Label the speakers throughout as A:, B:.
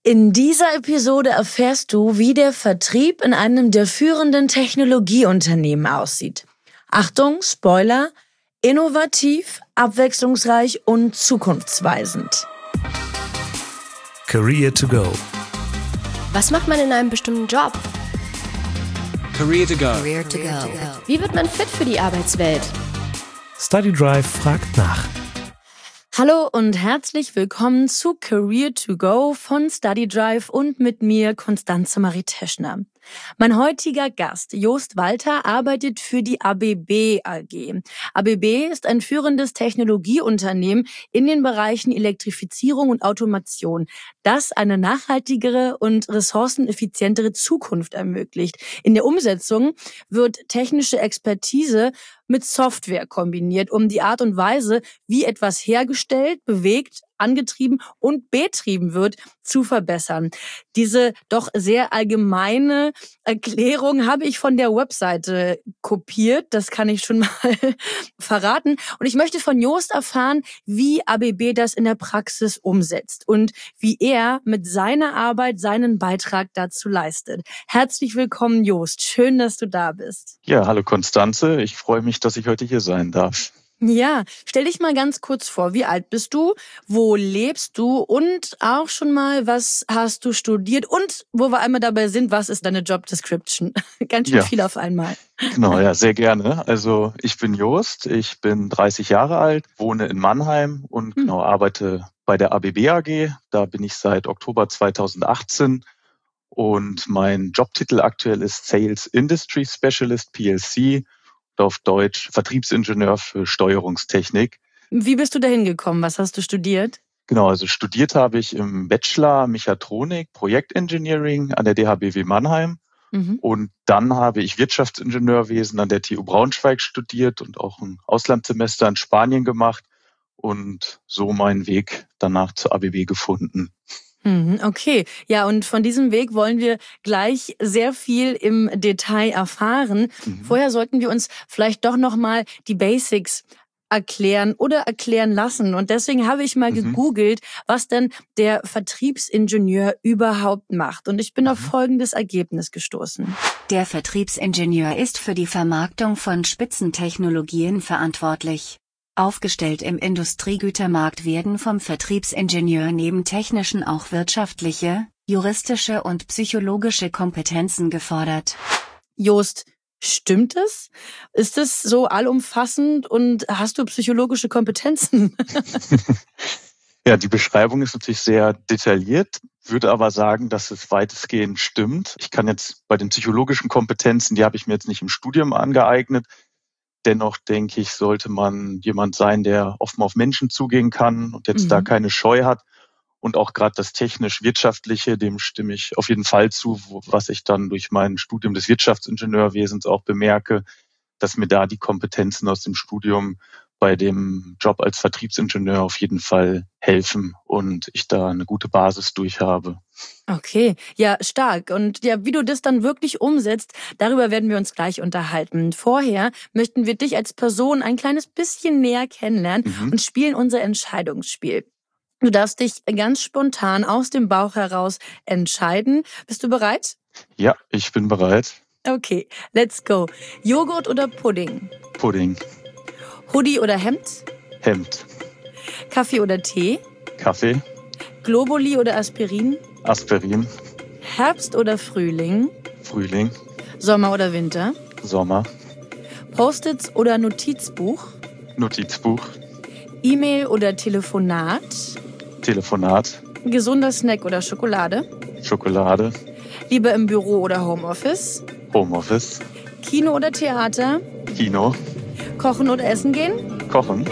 A: In dieser Episode erfährst du, wie der Vertrieb in einem der führenden Technologieunternehmen aussieht. Achtung, Spoiler, innovativ, abwechslungsreich und zukunftsweisend.
B: Career to go.
C: Was macht man in einem bestimmten Job?
D: Career to go.
C: Career to go. Wie wird man fit für die Arbeitswelt?
B: StudyDrive fragt nach.
A: Hallo und herzlich willkommen zu Career to Go von StudyDrive und mit mir Constanze Marie Teschner. Mein heutiger Gast, Joost Walter, arbeitet für die ABB AG. ABB ist ein führendes Technologieunternehmen in den Bereichen Elektrifizierung und Automation, das eine nachhaltigere und ressourceneffizientere Zukunft ermöglicht. In der Umsetzung wird technische Expertise mit Software kombiniert, um die Art und Weise, wie etwas hergestellt, bewegt, angetrieben und betrieben wird, zu verbessern. Diese doch sehr allgemeine Erklärung habe ich von der Webseite kopiert, das kann ich schon mal verraten. Und ich möchte von Joost erfahren, wie ABB das in der Praxis umsetzt und wie er mit seiner Arbeit seinen Beitrag dazu leistet. Herzlich willkommen, Joost. Schön, dass du da bist.
E: Ja, hallo Constanze. Ich freue mich, dass ich heute hier sein darf.
A: Ja, stell dich mal ganz kurz vor. Wie alt bist du? Wo lebst du? Und auch schon mal, was hast du studiert? Und wo wir einmal dabei sind, was ist deine Job Description? Ganz schön viel auf einmal.
E: Genau, ja, sehr gerne. Also ich bin Joost, ich bin 30 Jahre alt, wohne in Mannheim und arbeite bei der ABB AG. Da bin ich seit Oktober 2018 und mein Jobtitel aktuell ist Sales Industry Specialist PLC. Auf Deutsch Vertriebsingenieur für Steuerungstechnik.
A: Wie bist du dahin gekommen? Was hast du studiert?
E: Genau, also studiert habe ich im Bachelor Mechatronik, Projektengineering an der DHBW Mannheim. Und dann habe ich Wirtschaftsingenieurwesen an der TU Braunschweig studiert und auch ein Auslandssemester in Spanien gemacht und so meinen Weg danach zur ABB gefunden.
A: Okay, ja, und von diesem Weg wollen wir gleich sehr viel im Detail erfahren. Vorher sollten wir uns vielleicht doch nochmal die Basics erklären oder erklären lassen. Und deswegen habe ich mal gegoogelt, was denn der Vertriebsingenieur überhaupt macht. Und ich bin auf folgendes Ergebnis gestoßen.
F: Der Vertriebsingenieur ist für die Vermarktung von Spitzentechnologien verantwortlich. Aufgestellt im Industriegütermarkt werden vom Vertriebsingenieur neben technischen auch wirtschaftliche, juristische und psychologische Kompetenzen gefordert.
A: Joost, stimmt es? Ist es so allumfassend und hast du psychologische Kompetenzen?
E: Ja, die Beschreibung ist natürlich sehr detailliert, würde aber sagen, dass es weitestgehend stimmt. Ich kann jetzt bei den psychologischen Kompetenzen, die habe ich mir jetzt nicht im Studium angeeignet. Dennoch denke ich, sollte man jemand sein, der offen auf Menschen zugehen kann und jetzt da keine Scheu hat. Und auch gerade das technisch-wirtschaftliche, dem stimme ich auf jeden Fall zu, was ich dann durch mein Studium des Wirtschaftsingenieurwesens auch bemerke, dass mir da die Kompetenzen aus dem Studium bei dem Job als Vertriebsingenieur auf jeden Fall helfen und ich da eine gute Basis durch habe.
A: Okay, ja, stark. Und ja, wie du das dann wirklich umsetzt, darüber werden wir uns gleich unterhalten. Vorher möchten wir dich als Person ein kleines bisschen näher kennenlernen und spielen unser Entscheidungsspiel. Du darfst dich ganz spontan aus dem Bauch heraus entscheiden. Bist du bereit?
E: Ja, ich bin bereit.
A: Okay, let's go. Joghurt oder Pudding?
E: Pudding.
A: Hoodie oder Hemd?
E: Hemd.
A: Kaffee oder Tee?
E: Kaffee.
A: Globuli oder Aspirin?
E: Aspirin.
A: Herbst oder Frühling?
E: Frühling.
A: Sommer oder Winter?
E: Sommer.
A: Post-its oder Notizbuch?
E: Notizbuch.
A: E-Mail oder Telefonat?
E: Telefonat.
A: Gesunder Snack oder Schokolade?
E: Schokolade.
A: Lieber im Büro oder Homeoffice?
E: Homeoffice.
A: Kino oder Theater?
E: Kino.
A: Kochen oder essen gehen?
E: Kochen.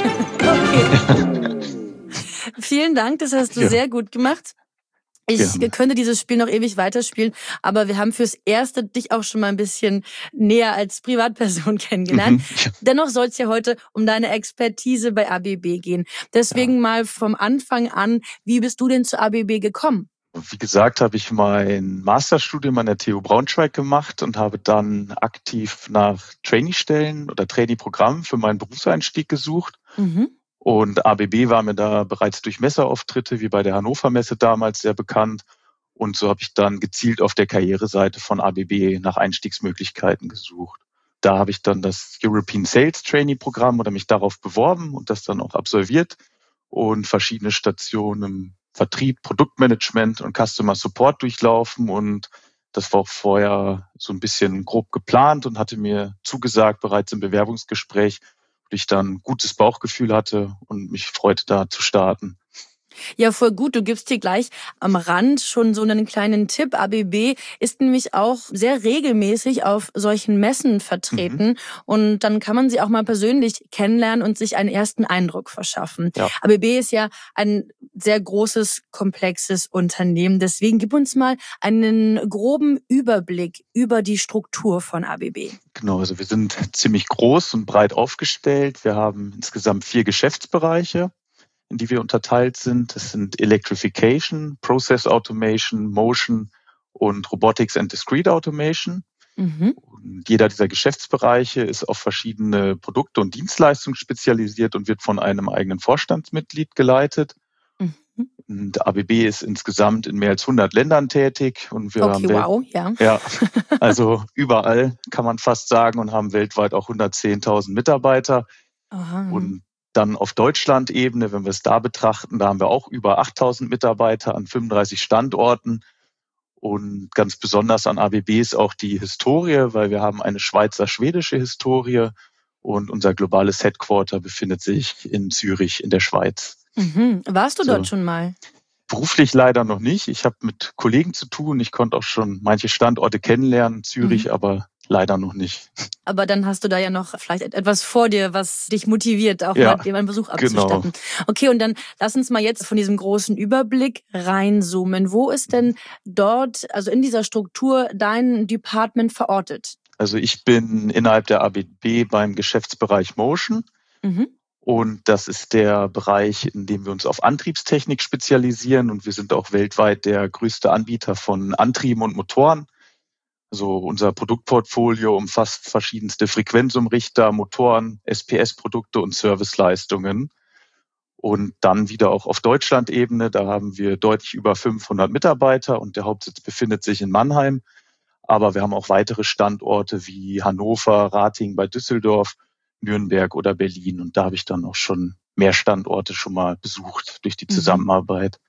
A: Okay. Vielen Dank, das hast du sehr gut gemacht. Ich könnte dieses Spiel noch ewig weiterspielen, aber wir haben fürs Erste dich auch schon mal ein bisschen näher als Privatperson kennengelernt. Dennoch soll es ja heute um deine Expertise bei ABB gehen. Deswegen mal vom Anfang an, wie bist du denn zur ABB gekommen?
E: Wie gesagt, habe ich mein Masterstudium an der TU Braunschweig gemacht und habe dann aktiv nach Trainee-Stellen oder Trainee-Programmen für meinen Berufseinstieg gesucht. Und ABB war mir da bereits durch Messeauftritte wie bei der Hannover Messe damals sehr bekannt. Und so habe ich dann gezielt auf der Karriereseite von ABB nach Einstiegsmöglichkeiten gesucht. Da habe ich dann das European Sales Trainee Programm oder mich darauf beworben und das dann auch absolviert und verschiedene Stationen im Vertrieb, Produktmanagement und Customer Support durchlaufen. Und das war auch vorher so ein bisschen grob geplant und hatte mir zugesagt bereits im Bewerbungsgespräch, wo ich dann gutes Bauchgefühl hatte und mich freute, da zu starten.
A: Ja, voll gut. Du gibst hier gleich am Rand schon so einen kleinen Tipp. ABB ist nämlich auch sehr regelmäßig auf solchen Messen vertreten. Und dann kann man sie auch mal persönlich kennenlernen und sich einen ersten Eindruck verschaffen.
E: Ja.
A: ABB ist ja ein sehr großes, komplexes Unternehmen. Deswegen gib uns mal einen groben Überblick über die Struktur von ABB.
E: Genau, also wir sind ziemlich groß und breit aufgestellt. Wir haben insgesamt 4 Geschäftsbereiche, in die wir unterteilt sind. Das sind Electrification, Process Automation, Motion und Robotics and Discrete Automation. Und jeder dieser Geschäftsbereiche ist auf verschiedene Produkte und Dienstleistungen spezialisiert und wird von einem eigenen Vorstandsmitglied geleitet. Und ABB ist insgesamt in mehr als 100 Ländern tätig. Und wir haben
A: wow, ja.
E: Ja, also überall kann man fast sagen und haben weltweit auch 110.000 Mitarbeiter.
A: Aha.
E: Und dann auf Deutschland-Ebene, wenn wir es da betrachten, da haben wir auch über 8.000 Mitarbeiter an 35 Standorten. Und ganz besonders an ABB ist auch die Historie, weil wir haben eine schweizer-schwedische Historie und unser globales Headquarter befindet sich in Zürich in der Schweiz.
A: Warst du dort schon mal?
E: Beruflich leider noch nicht. Ich habe mit Kollegen zu tun. Ich konnte auch schon manche Standorte kennenlernen, Zürich, aber leider noch nicht.
A: Aber dann hast du da ja noch vielleicht etwas vor dir, was dich motiviert, auch mal dir einen Besuch abzustatten. Genau. Okay, und dann lass uns mal jetzt von diesem großen Überblick reinzoomen. Wo ist denn dort, also in dieser Struktur, dein Department verortet?
E: Also ich bin innerhalb der ABB beim Geschäftsbereich Motion. Und das ist der Bereich, in dem wir uns auf Antriebstechnik spezialisieren. Und wir sind auch weltweit der größte Anbieter von Antrieben und Motoren. Also unser Produktportfolio umfasst verschiedenste Frequenzumrichter, Motoren, SPS-Produkte und Serviceleistungen. Und dann wieder auch auf Deutschland-Ebene, da haben wir deutlich über 500 Mitarbeiter und der Hauptsitz befindet sich in Mannheim. Aber wir haben auch weitere Standorte wie Hannover, Ratingen bei Düsseldorf, Nürnberg oder Berlin. Und da habe ich dann auch schon mehr Standorte schon mal besucht durch die Zusammenarbeit.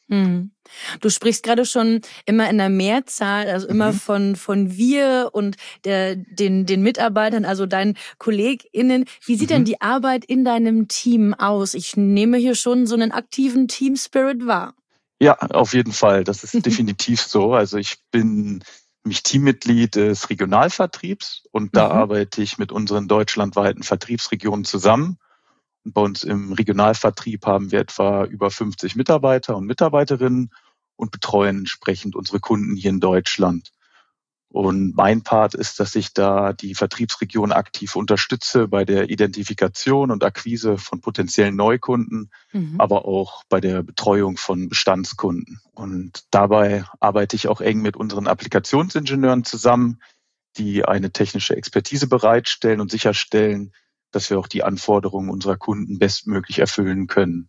A: Du sprichst gerade schon immer in der Mehrzahl, also immer von wir und den Mitarbeitern, also deinen KollegInnen. Wie sieht denn die Arbeit in deinem Team aus? Ich nehme hier schon so einen aktiven Team-Spirit wahr.
E: Ja, auf jeden Fall. Das ist definitiv so. Also ich bin nämlich Teammitglied des Regionalvertriebs und da arbeite ich mit unseren deutschlandweiten Vertriebsregionen zusammen. Und bei uns im Regionalvertrieb haben wir etwa über 50 Mitarbeiter und Mitarbeiterinnen und betreuen entsprechend unsere Kunden hier in Deutschland. Und mein Part ist, dass ich da die Vertriebsregion aktiv unterstütze bei der Identifikation und Akquise von potenziellen Neukunden, aber auch bei der Betreuung von Bestandskunden. Und dabei arbeite ich auch eng mit unseren Applikationsingenieuren zusammen, die eine technische Expertise bereitstellen und sicherstellen, dass wir auch die Anforderungen unserer Kunden bestmöglich erfüllen können.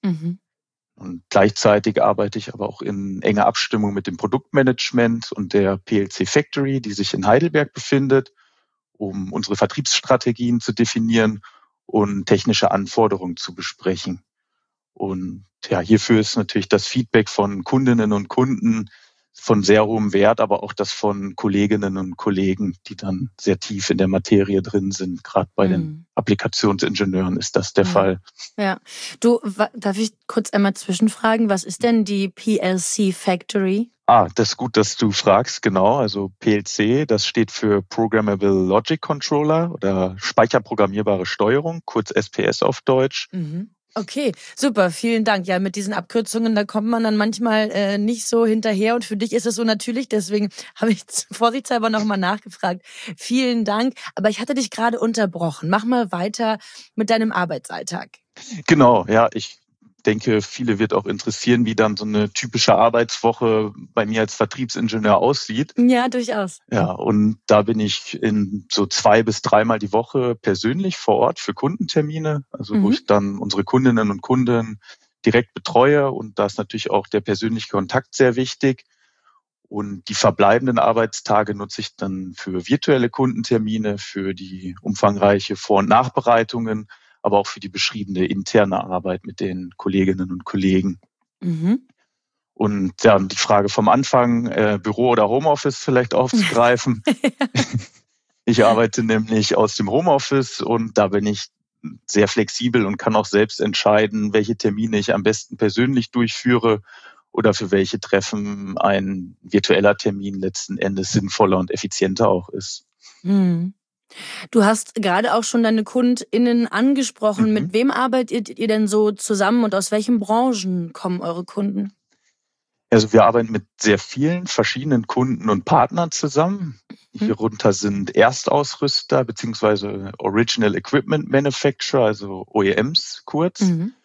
E: Und gleichzeitig arbeite ich aber auch in enger Abstimmung mit dem Produktmanagement und der PLC Factory, die sich in Heidelberg befindet, um unsere Vertriebsstrategien zu definieren und technische Anforderungen zu besprechen. Und ja, hierfür ist natürlich das Feedback von Kundinnen und Kunden von sehr hohem Wert, aber auch das von Kolleginnen und Kollegen, die dann sehr tief in der Materie drin sind. Gerade bei den Applikationsingenieuren ist das der Fall.
A: Ja. Du, darf ich kurz einmal zwischenfragen, was ist denn die PLC Factory?
E: Das ist gut, dass du fragst, genau. Also PLC, das steht für Programmable Logic Controller oder speicherprogrammierbare Steuerung, kurz SPS auf Deutsch.
A: Okay, super, vielen Dank. Ja, mit diesen Abkürzungen, da kommt man dann manchmal nicht so hinterher und für dich ist es so natürlich, deswegen habe ich vorsichtshalber nochmal nachgefragt. Vielen Dank, aber ich hatte dich gerade unterbrochen. Mach mal weiter mit deinem Arbeitsalltag.
E: Genau, ja, ich denke, viele wird auch interessieren, wie dann so eine typische Arbeitswoche bei mir als Vertriebsingenieur aussieht.
A: Ja, durchaus.
E: Ja, und da bin ich in so 2 bis 3-mal die Woche persönlich vor Ort für Kundentermine, also wo ich dann unsere Kundinnen und Kunden direkt betreue. Und da ist natürlich auch der persönliche Kontakt sehr wichtig. Und die verbleibenden Arbeitstage nutze ich dann für virtuelle Kundentermine, für die umfangreiche Vor- und Nachbereitungen, aber auch für die beschriebene interne Arbeit mit den Kolleginnen und Kollegen. Und ja, die Frage vom Anfang, Büro oder Homeoffice vielleicht aufzugreifen. Ich arbeite nämlich aus dem Homeoffice und da bin ich sehr flexibel und kann auch selbst entscheiden, welche Termine ich am besten persönlich durchführe oder für welche Treffen ein virtueller Termin letzten Endes sinnvoller und effizienter auch ist.
A: Du hast gerade auch schon deine KundInnen angesprochen. Mit wem arbeitet ihr denn so zusammen und aus welchen Branchen kommen eure Kunden?
E: Also wir arbeiten mit sehr vielen verschiedenen Kunden und Partnern zusammen. Hierunter sind Erstausrüster bzw. Original Equipment Manufacturer, also OEMs kurz,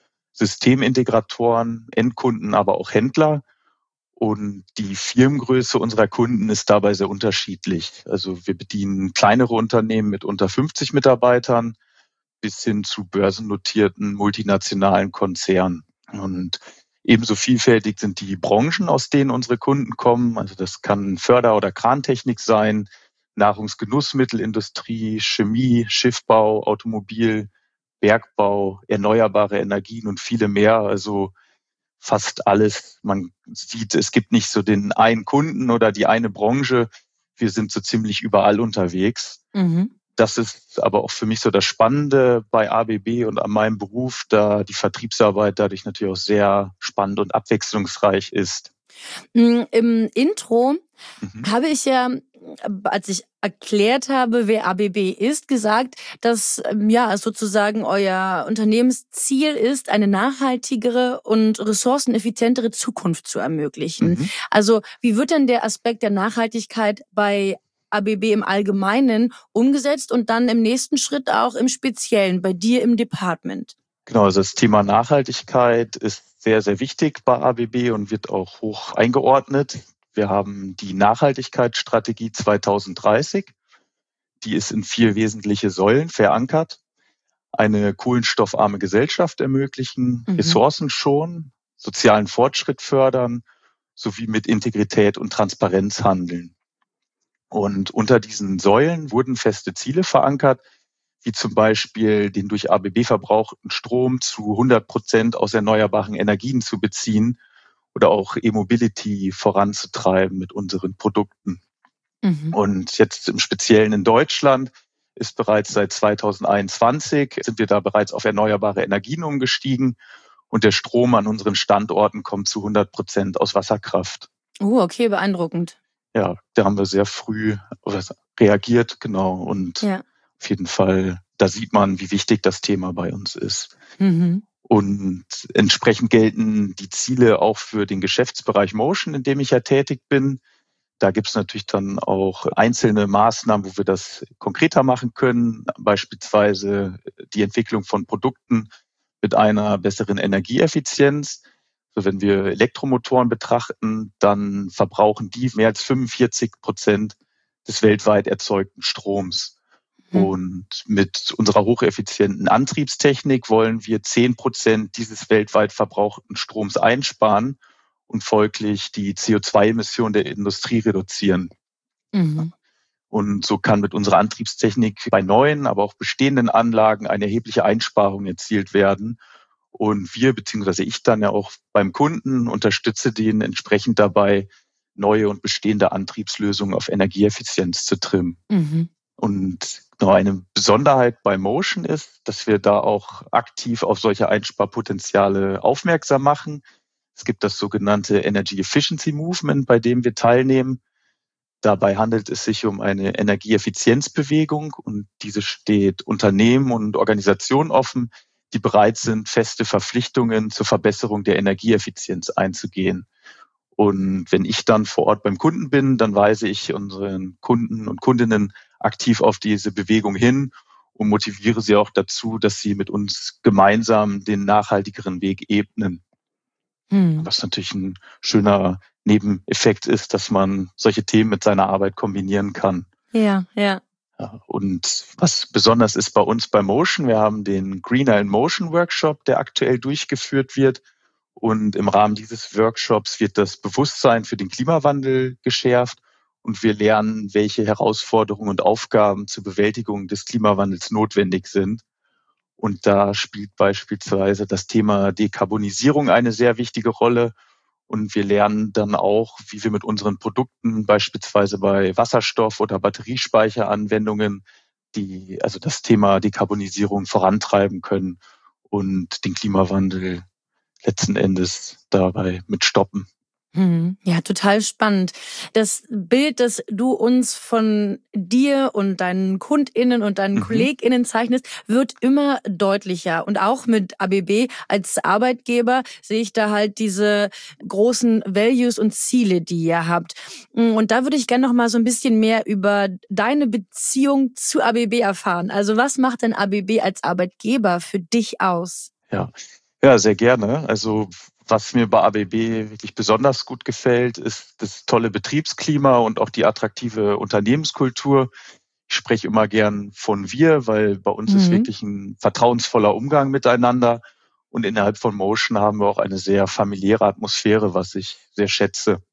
E: Systemintegratoren, Endkunden, aber auch Händler. Und die Firmengröße unserer Kunden ist dabei sehr unterschiedlich. Also wir bedienen kleinere Unternehmen mit unter 50 Mitarbeitern bis hin zu börsennotierten multinationalen Konzernen. Und ebenso vielfältig sind die Branchen, aus denen unsere Kunden kommen. Also das kann Förder- oder Krantechnik sein, Nahrungsgenussmittelindustrie, Chemie, Schiffbau, Automobil, Bergbau, erneuerbare Energien und viele mehr. Also fast alles. Man sieht, es gibt nicht so den einen Kunden oder die eine Branche. Wir sind so ziemlich überall unterwegs. Das ist aber auch für mich so das Spannende bei ABB und an meinem Beruf, da die Vertriebsarbeit dadurch natürlich auch sehr spannend und abwechslungsreich ist.
A: Im Intro habe ich ja, als ich erklärt habe, wer ABB ist, gesagt, dass sozusagen euer Unternehmensziel ist, eine nachhaltigere und ressourceneffizientere Zukunft zu ermöglichen. Also wie wird denn der Aspekt der Nachhaltigkeit bei ABB im Allgemeinen umgesetzt und dann im nächsten Schritt auch im Speziellen bei dir im Department?
E: Genau, also das Thema Nachhaltigkeit ist sehr, sehr wichtig bei ABB und wird auch hoch eingeordnet. Wir haben die Nachhaltigkeitsstrategie 2030. Die ist in 4 wesentliche Säulen verankert. Eine kohlenstoffarme Gesellschaft ermöglichen, Ressourcen schonen, sozialen Fortschritt fördern, sowie mit Integrität und Transparenz handeln. Und unter diesen Säulen wurden feste Ziele verankert, wie zum Beispiel den durch ABB verbrauchten Strom zu 100% aus erneuerbaren Energien zu beziehen oder auch E-Mobility voranzutreiben mit unseren Produkten. Und jetzt im Speziellen in Deutschland ist bereits seit 2021, sind wir da bereits auf erneuerbare Energien umgestiegen und der Strom an unseren Standorten kommt zu 100% aus Wasserkraft.
A: Okay, beeindruckend.
E: Ja, da haben wir sehr früh reagiert, genau. Und auf jeden Fall, da sieht man, wie wichtig das Thema bei uns ist. Und entsprechend gelten die Ziele auch für den Geschäftsbereich Motion, in dem ich ja tätig bin. Da gibt es natürlich dann auch einzelne Maßnahmen, wo wir das konkreter machen können, beispielsweise die Entwicklung von Produkten mit einer besseren Energieeffizienz. Also wenn wir Elektromotoren betrachten, dann verbrauchen die mehr als 45% des weltweit erzeugten Stroms. Und mit unserer hocheffizienten Antriebstechnik wollen wir 10% dieses weltweit verbrauchten Stroms einsparen und folglich die CO2-Emissionen der Industrie reduzieren. Und so kann mit unserer Antriebstechnik bei neuen, aber auch bestehenden Anlagen eine erhebliche Einsparung erzielt werden. Und wir, beziehungsweise ich dann ja auch beim Kunden, unterstütze den entsprechend dabei, neue und bestehende Antriebslösungen auf Energieeffizienz zu trimmen. Und noch eine Besonderheit bei Motion ist, dass wir da auch aktiv auf solche Einsparpotenziale aufmerksam machen. Es gibt das sogenannte Energy Efficiency Movement, bei dem wir teilnehmen. Dabei handelt es sich um eine Energieeffizienzbewegung und diese steht Unternehmen und Organisationen offen, die bereit sind, feste Verpflichtungen zur Verbesserung der Energieeffizienz einzugehen. Und wenn ich dann vor Ort beim Kunden bin, dann weise ich unseren Kunden und Kundinnen aktiv auf diese Bewegung hin und motiviere sie auch dazu, dass sie mit uns gemeinsam den nachhaltigeren Weg ebnen. Was natürlich ein schöner Nebeneffekt ist, dass man solche Themen mit seiner Arbeit kombinieren kann.
A: Ja, ja.
E: Ja, und was besonders ist bei uns bei Motion, wir haben den Greener in Motion Workshop, der aktuell durchgeführt wird. Und im Rahmen dieses Workshops wird das Bewusstsein für den Klimawandel geschärft und wir lernen, welche Herausforderungen und Aufgaben zur Bewältigung des Klimawandels notwendig sind. Und da spielt beispielsweise das Thema Dekarbonisierung eine sehr wichtige Rolle. Und wir lernen dann auch, wie wir mit unseren Produkten beispielsweise bei Wasserstoff- oder Batteriespeicheranwendungen also das Thema Dekarbonisierung vorantreiben können und den Klimawandel letzten Endes dabei mit stoppen.
A: Ja, total spannend. Das Bild, das du uns von dir und deinen KundInnen und deinen KollegInnen zeichnest, wird immer deutlicher. Und auch mit ABB als Arbeitgeber sehe ich da halt diese großen Values und Ziele, die ihr habt. Und da würde ich gerne noch mal so ein bisschen mehr über deine Beziehung zu ABB erfahren. Also was macht denn ABB als Arbeitgeber für dich aus?
E: Ja, sehr gerne. Also was mir bei ABB wirklich besonders gut gefällt, ist das tolle Betriebsklima und auch die attraktive Unternehmenskultur. Ich spreche immer gern von wir, weil bei uns ist wirklich ein vertrauensvoller Umgang miteinander. Und innerhalb von Motion haben wir auch eine sehr familiäre Atmosphäre, was ich sehr schätze.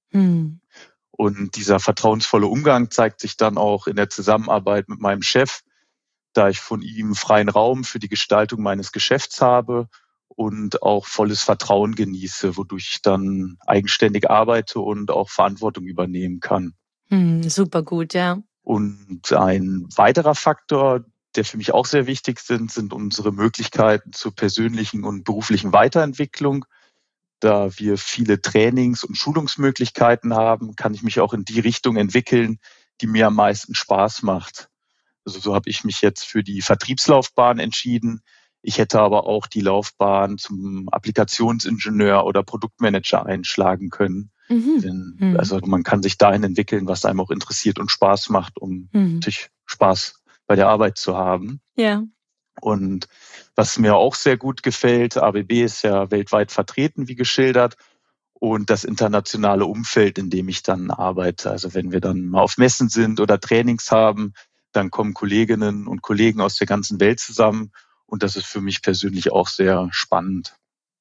E: Und dieser vertrauensvolle Umgang zeigt sich dann auch in der Zusammenarbeit mit meinem Chef, da ich von ihm freien Raum für die Gestaltung meines Geschäfts habe und auch volles Vertrauen genieße, wodurch ich dann eigenständig arbeite und auch Verantwortung übernehmen kann.
A: Super gut, ja.
E: Und ein weiterer Faktor, der für mich auch sehr wichtig sind unsere Möglichkeiten zur persönlichen und beruflichen Weiterentwicklung. Da wir viele Trainings- und Schulungsmöglichkeiten haben, kann ich mich auch in die Richtung entwickeln, die mir am meisten Spaß macht. Also so habe ich mich jetzt für die Vertriebslaufbahn entschieden. Ich hätte aber auch die Laufbahn zum Applikationsingenieur oder Produktmanager einschlagen können. Also man kann sich dahin entwickeln, was einem auch interessiert und Spaß macht, um natürlich Spaß bei der Arbeit zu haben.
A: Ja.
E: Und was mir auch sehr gut gefällt, ABB ist ja weltweit vertreten, wie geschildert, und das internationale Umfeld, in dem ich dann arbeite. Also wenn wir dann mal auf Messen sind oder Trainings haben, dann kommen Kolleginnen und Kollegen aus der ganzen Welt zusammen. Und das ist für mich persönlich auch sehr spannend.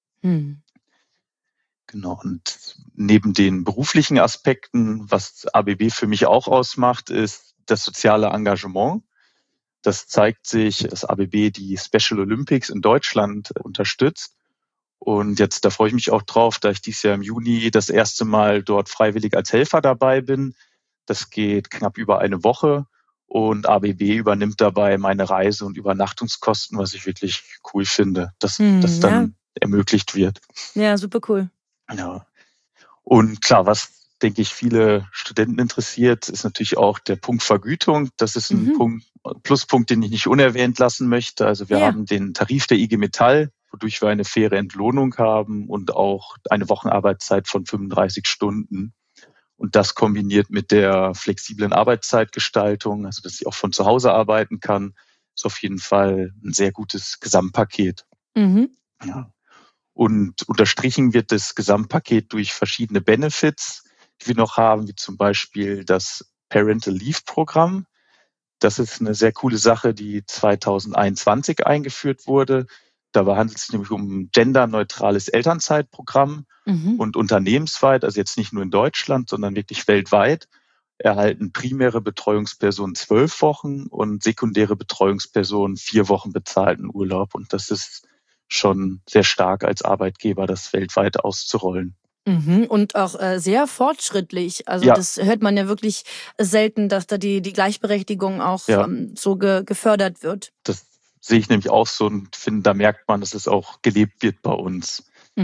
E: Genau. Und neben den beruflichen Aspekten, was ABB für mich auch ausmacht, ist das soziale Engagement. Das zeigt sich, dass ABB die Special Olympics in Deutschland unterstützt. Und jetzt, da freue ich mich auch drauf, da ich dieses Jahr im Juni das erste Mal dort freiwillig als Helfer dabei bin. Das geht knapp über eine Woche. Und ABB übernimmt dabei meine Reise- und Übernachtungskosten, was ich wirklich cool finde, dass das dann ermöglicht wird.
A: Ja, super cool.
E: Ja. Und klar, was, denke ich, viele Studenten interessiert, ist natürlich auch der Punkt Vergütung. Das ist ein Pluspunkt, den ich nicht unerwähnt lassen möchte. Also wir haben den Tarif der IG Metall, wodurch wir eine faire Entlohnung haben und auch eine Wochenarbeitszeit von 35 Stunden. Und das kombiniert mit der flexiblen Arbeitszeitgestaltung, also dass ich auch von zu Hause arbeiten kann, ist auf jeden Fall ein sehr gutes Gesamtpaket. Ja. Und unterstrichen wird das Gesamtpaket durch verschiedene Benefits, die wir noch haben, wie zum Beispiel das Parental Leave Programm. Das ist eine sehr coole Sache, die 2021 eingeführt wurde. Dabei handelt es sich nämlich um ein genderneutrales Elternzeitprogramm. Und unternehmensweit, also jetzt nicht nur in Deutschland, sondern wirklich weltweit, erhalten primäre Betreuungspersonen 12 Wochen und sekundäre Betreuungspersonen 4 Wochen bezahlten Urlaub. Und das ist schon sehr stark als Arbeitgeber, das weltweit auszurollen.
A: Und auch sehr fortschrittlich. Also das hört man ja wirklich selten, dass da die Gleichberechtigung auch so gefördert wird.
E: Das sehe ich nämlich auch so und finde, da merkt man, dass es auch gelebt wird bei uns.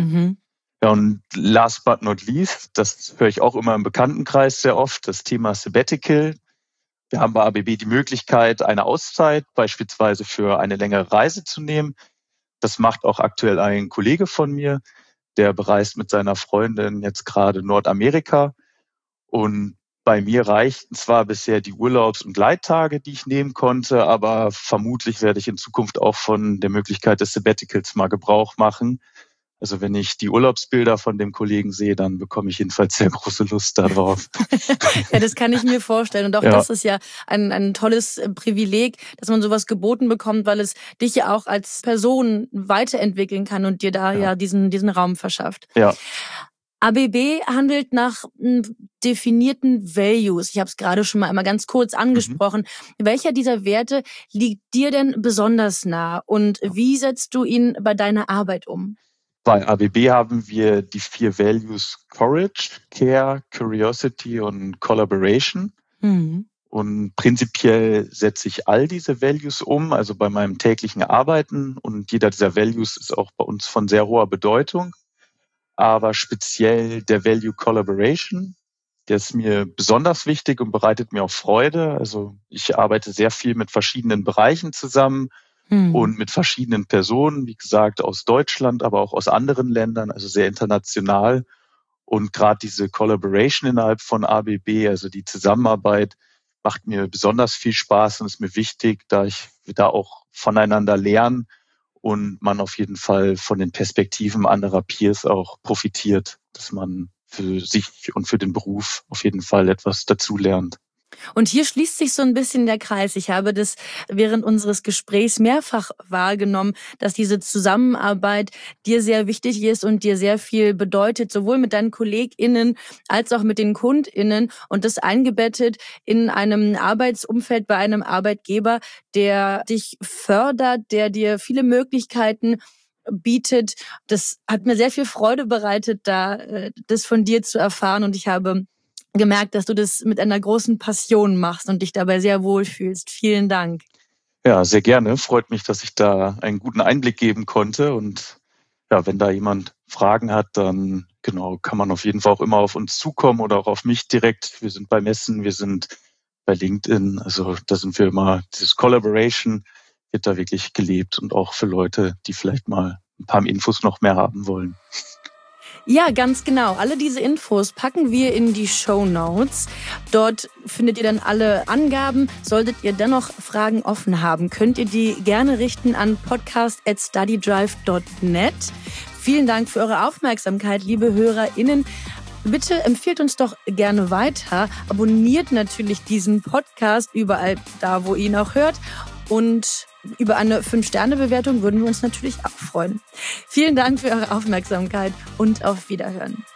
E: Ja, und last but not least, das höre ich auch immer im Bekanntenkreis sehr oft, das Thema Sabbatical. Wir haben bei ABB die Möglichkeit, eine Auszeit beispielsweise für eine längere Reise zu nehmen. Das macht auch aktuell ein Kollege von mir, der bereist mit seiner Freundin jetzt gerade Nordamerika. Und Bei mir reichten zwar bisher die Urlaubs- und Leittage, die ich nehmen konnte, aber vermutlich werde ich in Zukunft auch von der Möglichkeit des Sabbaticals mal Gebrauch machen. Also wenn ich die Urlaubsbilder von dem Kollegen sehe, dann bekomme ich jedenfalls sehr große Lust darauf.
A: Ja, das kann ich mir vorstellen. Und auch das ist ja ein tolles Privileg, dass man sowas geboten bekommt, weil es dich ja auch als Person weiterentwickeln kann und dir da ja diesen Raum verschafft.
E: Ja.
A: ABB handelt nach definierten Values. Ich habe es gerade schon mal einmal ganz kurz angesprochen. Welcher dieser Werte liegt dir denn besonders nah und wie setzt du ihn bei deiner Arbeit um?
E: Bei ABB haben wir die 4 Values Courage, Care, Curiosity und Collaboration. Und prinzipiell setze ich all diese Values um, also bei meinem täglichen Arbeiten. Und jeder dieser Values ist auch bei uns von sehr hoher Bedeutung. Aber speziell der Value Collaboration, der ist mir besonders wichtig und bereitet mir auch Freude. Also ich arbeite sehr viel mit verschiedenen Bereichen zusammen und mit verschiedenen Personen, wie gesagt, aus Deutschland, aber auch aus anderen Ländern, also sehr international. Und gerade diese Collaboration innerhalb von ABB, also die Zusammenarbeit, macht mir besonders viel Spaß und ist mir wichtig, da ich da auch voneinander lerne und man auf jeden Fall von den Perspektiven anderer Peers auch profitiert, dass man für sich und für den Beruf auf jeden Fall etwas dazulernt.
A: Und hier schließt sich so ein bisschen der Kreis. Ich habe das während unseres Gesprächs mehrfach wahrgenommen, dass diese Zusammenarbeit dir sehr wichtig ist und dir sehr viel bedeutet, sowohl mit deinen KollegInnen als auch mit den KundInnen und das eingebettet in einem Arbeitsumfeld bei einem Arbeitgeber, der dich fördert, der dir viele Möglichkeiten bietet. Das hat mir sehr viel Freude bereitet, das von dir zu erfahren und ich habe gemerkt, dass du das mit einer großen Passion machst und dich dabei sehr wohl fühlst. Vielen Dank.
E: Ja, sehr gerne. Freut mich, dass ich da einen guten Einblick geben konnte. Und ja, wenn da jemand Fragen hat, dann kann man auf jeden Fall auch immer auf uns zukommen oder auch auf mich direkt. Wir sind bei Messen, wir sind bei LinkedIn. Also da sind wir immer, dieses Collaboration wird da wirklich gelebt und auch für Leute, die vielleicht mal ein paar Infos noch mehr haben wollen.
A: Ja, ganz genau. Alle diese Infos packen wir in die Shownotes. Dort findet ihr dann alle Angaben. Solltet ihr dennoch Fragen offen haben, könnt ihr die gerne richten an podcast@studydrive.net. Vielen Dank für eure Aufmerksamkeit, liebe HörerInnen. Bitte empfehlt uns doch gerne weiter. Abonniert natürlich diesen Podcast überall da, wo ihr ihn auch hört. Und über eine 5-Sterne-Bewertung würden wir uns natürlich auch freuen. Vielen Dank für eure Aufmerksamkeit und auf Wiederhören.